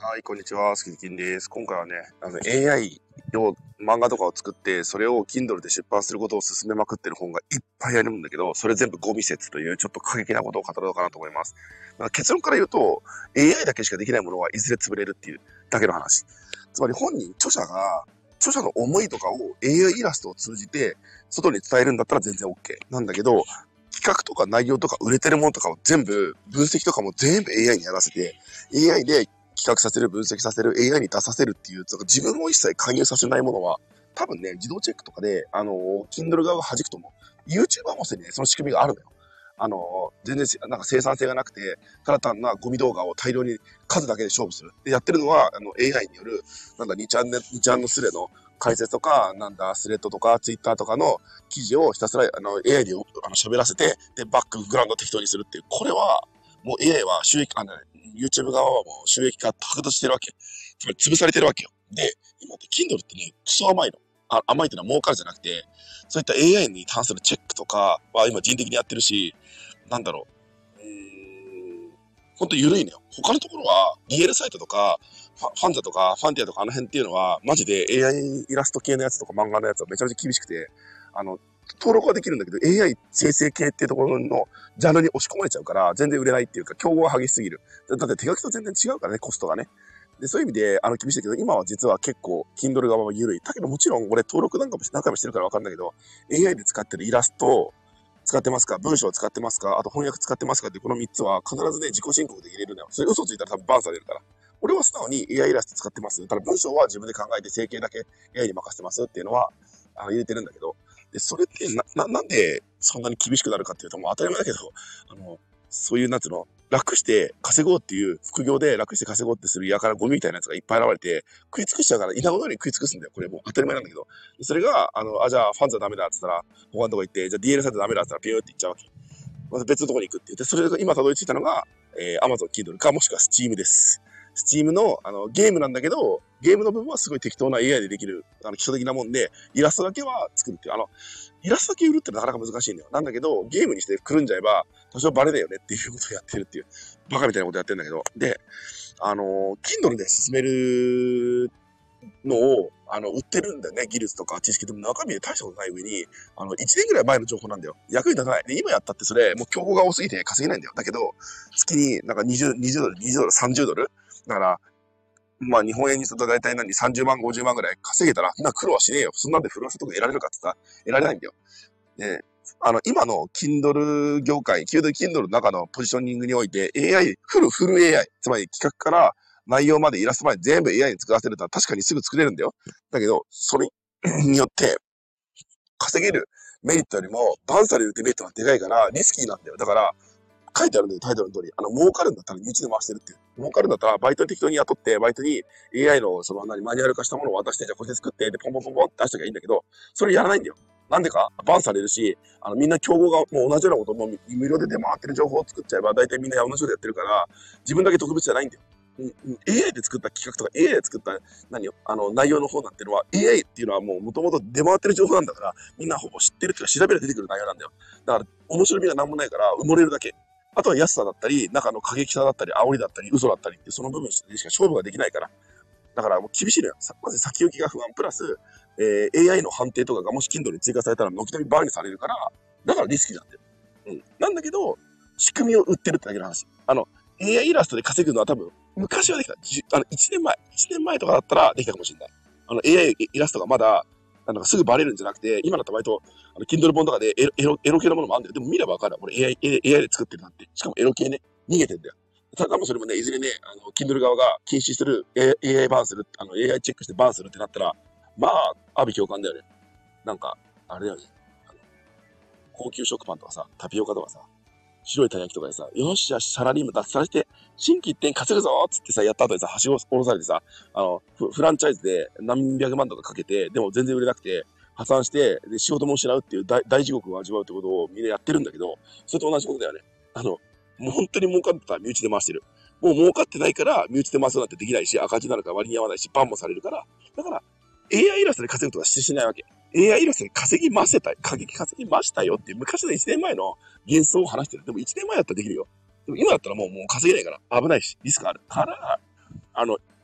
はい、こんにちは。スキキンです。今回はね、AI を漫画とかを作って、それを Kindle で出版することを進めまくってる本がいっぱいあるんだけど、それ全部ゴミ説というちょっと過激なことを語ろうかなと思います。結論から言うと、AI だけしかできないものはいずれ潰れるっていうだけの話。つまり本人、著者の思いとかを AI イラストを通じて外に伝えるんだったら全然 OK なんだけど、企画とか内容とか売れてるものとかを全部、分析とかも全部 AI にやらせて、AI で企画させる、分析させる、AI に出させるっていう、自分を一切介入させないものは、多分ね、自動チェックとかで、Kindle 側が弾くと思う。YouTuber もすでにね、その仕組みがあるのよ。全然なんか生産性がなくて、ただ単なゴミ動画を大量に数だけで勝負する。で、やってるのは、AI による、2ちゃんのスレの解説とか、スレッドとか、Twitter とかの記事をひたすら、AI で喋らせて、で、バックグラウンド適当にするっていう。これは、もう AI は収益、YouTube 側はもう収益が白奪してるわけ。つまり潰されてるわけよ。で、今って Kindle ってね、クソ甘いの。甘いってのは儲かるじゃなくて、そういった AI に関するチェックとかは今人的にやってるし、なんだろう。ほんと緩いのよ。他のところは、DL サイトとか、ファンザとか、ファンティアとかあの辺っていうのは、マジで AI イラスト系のやつとか漫画のやつはめちゃめちゃ厳しくて、登録はできるんだけど、AI 生成系っていうところのジャンルに押し込まれちゃうから、全然売れないっていうか、競合が激しすぎる。だって手書きと全然違うからね、コストがね。で、そういう意味で、厳しいけど、今は実は結構、Kindle 側は緩い。だけどもちろん、俺登録何回もしてるからわかるんだけど、AI で使ってるイラスト、使ってますか、文章を使ってますか、あと翻訳使ってますかってこの3つは必ずね、自己申告で入れるんだよ。それ嘘ついたら多分バンされるから。俺は素直に AI イラスト使ってます。ただ文章は自分で考えて整形だけ AI に任せてますっていうのは、入れてるんだけど、で、それってなんでそんなに厳しくなるかっていうと、もう当たり前だけど、そういう、楽して稼ごうっていう、副業で楽して稼ごうってする嫌からゴミみたいなやつがいっぱい現れて、食い尽くしちゃうから、稲子のように食い尽くすんだよ。これもう当たり前なんだけど。それが、じゃあファンザダメだって言ったら、他のとこ行って、じゃあ DL サイトダメだって言ったらピューって行っちゃうわけ。また別のとこに行くって言って、それが今たどり着いたのが、Amazon Kindle か、もしくは Steam です。Steam の、ゲームなんだけど、ゲームの部分はすごい適当な AI でできる、基礎的なもんで、イラストだけは作るっていう、イラストだけ売るってなかなか難しいんだよ。なんだけど、ゲームにしてくるんじゃえば、多少バレだよねっていうことをやってるっていう、バカみたいなことやってるんだけど、で、Kindle で進めるのを、売ってるんだよね、技術とか知識でも中身で大したことない上に、1年ぐらい前の情報なんだよ。役に立たない。で、今やったってそれ、もう競合が多すぎて稼げないんだよ。だけど、月になんか20ドル、20ドル、30ドルだから、まあ日本円にすると大体30万、50万ぐらい稼げたら、みんな苦労はしねえよ。そんなんでフルアセットが得られるかって言ったら、得られないんだよ。で、今の Kindle 業界、Kindle の中のポジショニングにおいて AI、フル AI、つまり企画から内容までイラストまで全部 AI に作らせるってのは確かにすぐ作れるんだよ。だけど、それによって稼げるメリットよりもバンされるデメリットがでかいからリスキーなんだよ。だから、書いてあるんだよ、タイトルの通り。儲かるんだったら身内で回してるっていう。儲かるんだったら、バイトに適当に雇って、バイトに AI のマニュアル化したものを渡して、じゃあこれで作って、で、ポンポンポンポンって出しときゃいいんだけど、それやらないんだよ。なんでかバンされるし、みんな競合がもう同じようなことも無料で出回ってる情報を作っちゃえば、大体みんな同じことやってるから、自分だけ特別じゃないんだよ。AI で作った企画とか AI で作った内容の方なんてのは AI っていうのはもう元々出回ってる情報なんだから、みんなほぼ知ってるっていうか調べれば出てくる内容なんだよ。だから面白みがなんもないから埋もれるだけ。あとは安さだったり、中の過激さだったり、煽りだったり、嘘だったりって、その部分でしか勝負ができないから。だからもう厳しいのよ。まず先行きが不安、プラス、AI の判定とかがもし Kindle に追加されたら、軒並みバーにされるから、だからリスキーなんだよ。なんだけど、仕組みを売ってるってだけの話。AI イラストで稼ぐのは多分、昔はできた。1年前とかだったらできたかもしれない。AI イラストがまだ、すぐバレるんじゃなくて、今だと割と、Kindle 本とかでエロ系のものもあるんだよ。でも見ればわかる。俺 AI で作ってるなんて。しかもエロ系ね。逃げてんだよ。ただもそれもね、いずれね、Kindle 側が禁止する、AI バーンする、AI チェックしてバーンするってなったら、まあ、阿鼻共感だよね。なんか、あれだよね。高級食パンとかさ、タピオカとかさ、白いたい焼きとかでさ、よしよし、サラリーマン脱サラして、新規一点稼ぐぞーっつってさ、やった後にさ、はしご下ろされてさ、フランチャイズで何百万とかかけて、でも全然売れなくて、破産して、で、仕事も失うっていう大地獄を味わうってことをみんなやってるんだけど、それと同じことだよね。もう本当に儲かってたら身内で回してる。もう儲かってないから身内で回すなんてできないし、赤字になるから割に合わないし、バンもされるから、だから、AI イラストで稼ぐとかしてないわけ。AI イラストで稼ぎましたよっていう昔の1年前の幻想を話してる。でも1年前だったらできるよ。でも今だったらもう稼げないから危ないし、リスクある。から、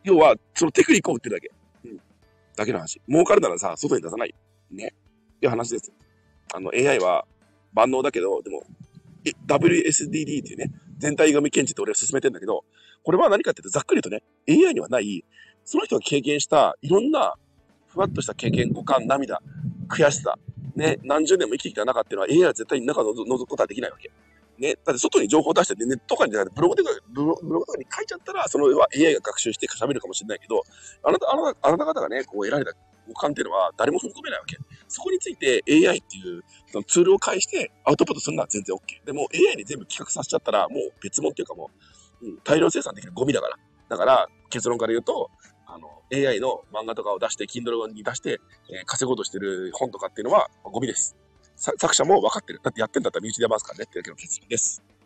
要は、そのテクニックを売ってるだけ。うん。だけの話。儲かるならさ、外に出さない。ね。っていう話ですよ。AI は万能だけど、でも、WSDD っていうね、全体読み検知って俺は進めてんだけど、これは何かっていうと、ざっくりとね、AI にはない、その人が経験したいろんなふわっとした経験、五感、涙、悔しさ、ね、何十年も生きてきた中っていうのは AI は絶対に中を覗くことはできないわけ。ね、だって外に情報を出して、ネットとかにじゃなくてブログとかに書いちゃったら、そのは AI が学習して喋るかもしれないけど、あなた方がね、こう得られた五感っていうのは誰も踏み込めないわけ。そこについて AI っていうそのツールを介してアウトプットするのは全然 OK。でも AI に全部企画させちゃったらもう別物っていうかもう、大量生産できるゴミだから。だから結論から言うと、AI の漫画とかを出して、Kindle に出して、稼ごうとしてる本とかっていうのはゴミです。作者も分かってる。だってやってんだったら身内でやりますからねっていうだけの結論です。